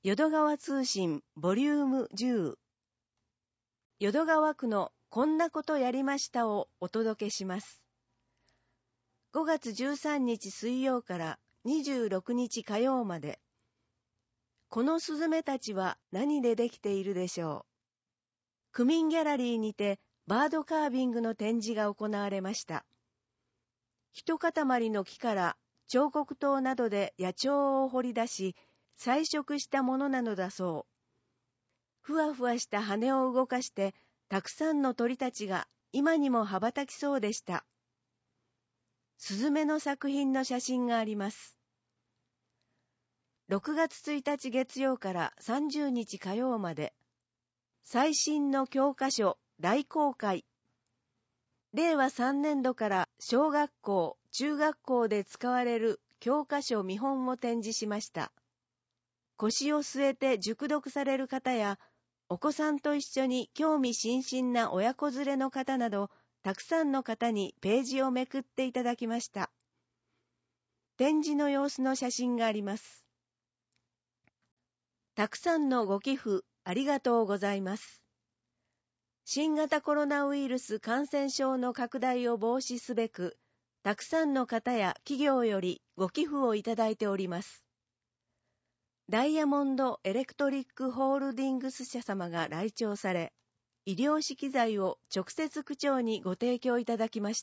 淀川通信ボリューム10、淀川区のこんなことやりましたをお届けします。5月13日水曜から26日火曜まで、このスズメたちは何でできているでしょう。区民ギャラリーにてバードカービングの展示が行われました。一塊の木から彫刻刀などで野鳥を掘り出し、彩色したものなのだそう。ふわふわした羽を動かして、たくさんの鳥たちが今にも羽ばたきそうでした。スズメの作品の写真があります。6月1日月曜から30日火曜まで、最新の教科書大公開。令和3年度から小学校、中学校で使われる教科書見本を展示しました。腰を据えて熟読される方や、お子さんと一緒に興味津々な親子連れの方など、たくさんの方にページをめくっていただきました。展示の様子の写真があります。たくさんのご寄付ありがとうございます。新型コロナウイルス感染症の拡大を防止すべく、たくさんの方や企業よりご寄付をいただいております。ダイヤモンドエレクトリックホールディングス社様が来庁され、医療資機材を直接区長にご提供いただきました。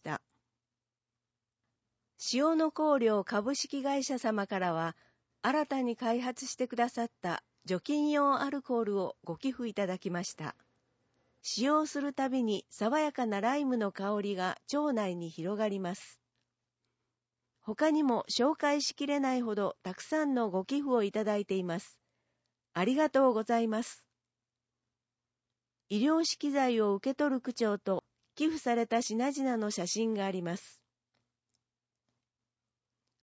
塩の香料株式会社様からは、新たに開発してくださった除菌用アルコールをご寄付いただきました。使用するたびに爽やかなライムの香りが腸内に広がります。他にも紹介しきれないほどたくさんのご寄付をいただいています。ありがとうございます。医療資機材を受け取る区長と寄付された品々の写真があります。